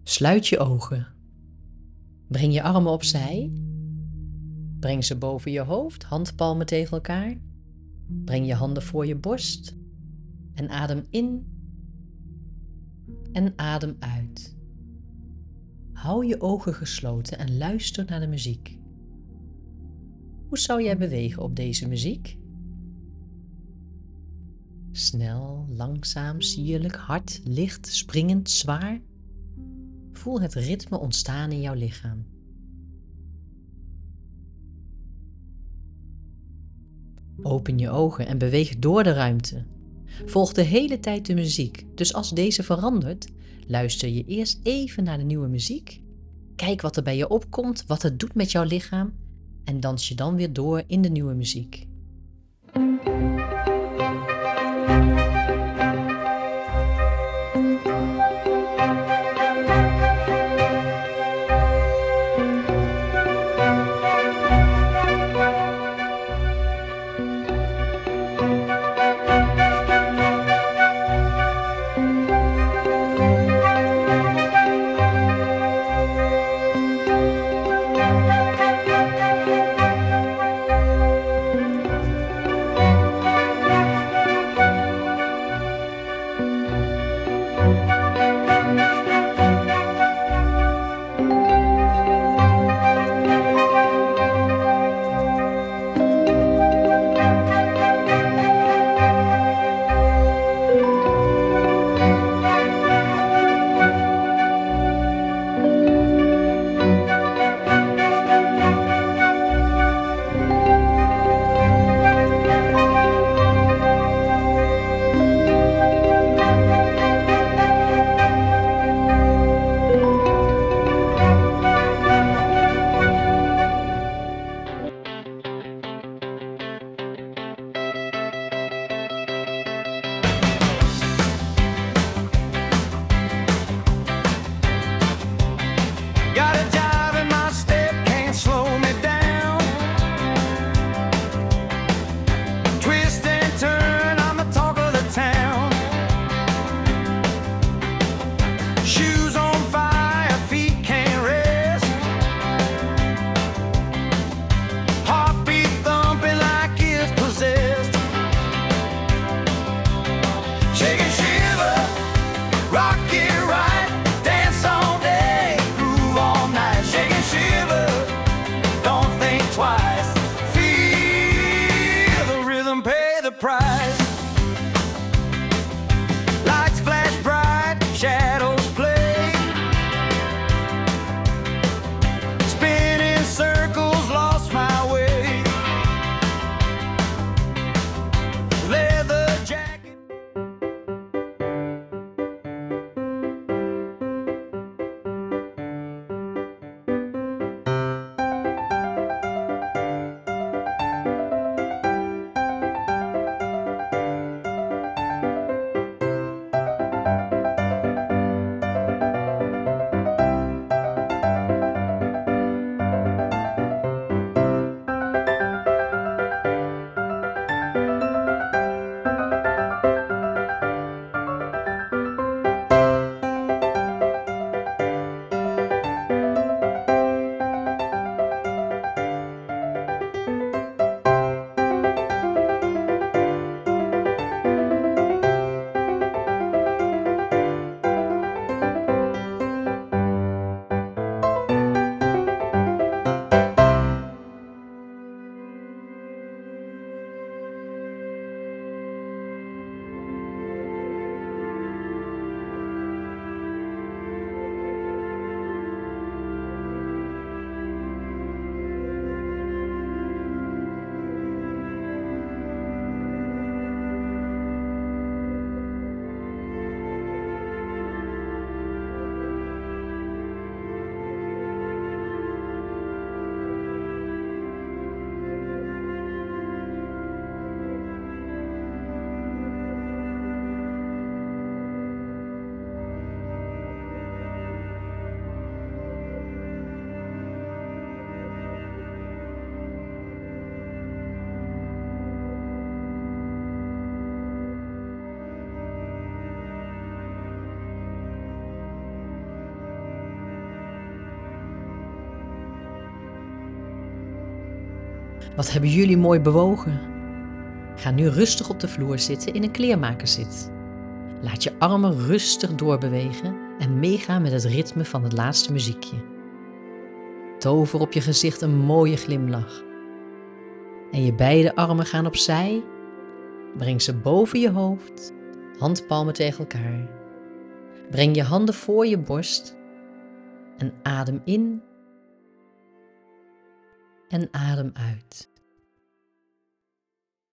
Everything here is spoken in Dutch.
Sluit je ogen. Breng je armen opzij. Breng ze boven je hoofd, handpalmen tegen elkaar. Breng je handen voor je borst. En adem in en adem uit. Hou je ogen gesloten en luister naar de muziek. Hoe zou jij bewegen op deze muziek? Snel, langzaam, sierlijk, hard, licht, springend, zwaar. Voel het ritme ontstaan in jouw lichaam. Open je ogen en beweeg door de ruimte. Volg de hele tijd de muziek, dus als deze verandert, luister je eerst even naar de nieuwe muziek. Kijk wat er bij je opkomt, wat het doet met jouw lichaam en dans je dan weer door in de nieuwe muziek. Wat hebben jullie mooi bewogen. Ga nu rustig op de vloer zitten in een kleermakerszit. Laat je armen rustig doorbewegen en meegaan met het ritme van het laatste muziekje. Tover op je gezicht een mooie glimlach. En je beide armen gaan opzij. Breng ze boven je hoofd, handpalmen tegen elkaar. Breng je handen voor je borst en adem in en adem uit.